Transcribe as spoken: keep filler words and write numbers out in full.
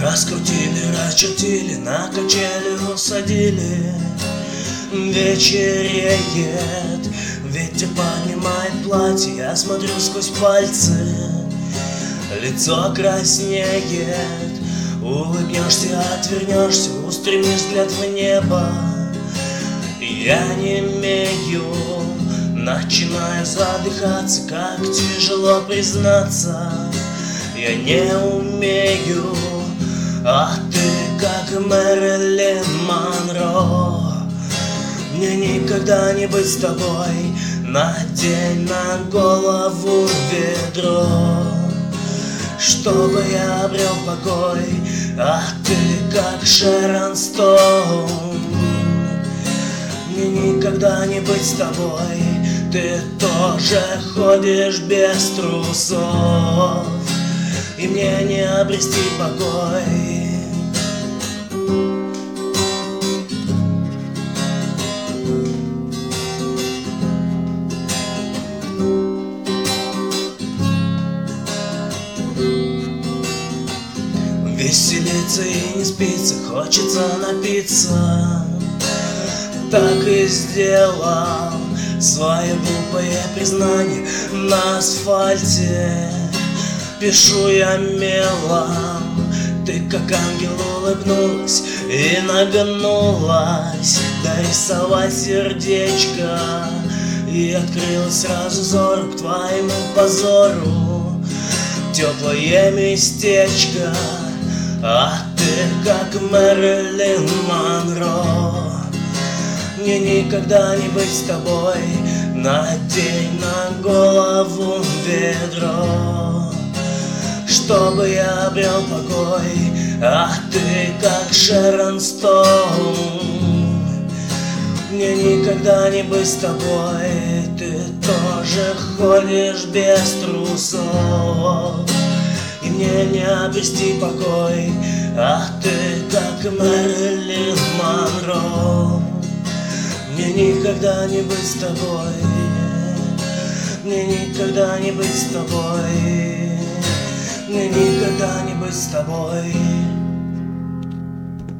Раскрутили, расчертили, на качели усадили. Вечереет, ветер поднимает платье, я смотрю сквозь пальцы. Лицо краснеет, улыбнешься, отвернешься, устремишь взгляд в небо. Я не имею, начинаю задыхаться, как тяжело признаться. Я не умею, а ты как Мэрилин Монро. Мне никогда не быть с тобой, надень на голову ведро, чтобы я обрел покой, а ты как Шерон Стоун. Мне никогда не быть с тобой, ты тоже ходишь без трусов, и мне не обрести покой. Веселиться и не спится, хочется напиться. Так и сделал свое глупое признание на асфальте. Пишу я мелом, ты как ангел улыбнулась и нагнулась дорисовать сердечко, и открылось сразу взор к твоему позору. Теплое местечко, а ты как Мэрилин Монро. Мне никогда не быть с тобой, надень на голову ведро, чтобы я обрел покой, а ты как Шерон Стоун. Мне никогда не быть с тобой, ты тоже ходишь без трусов, и мне не обрести покой, а ты как Мэрилин Монро. Мне никогда не быть с тобой, мне никогда не быть с тобой, мне никогда не быть с тобой.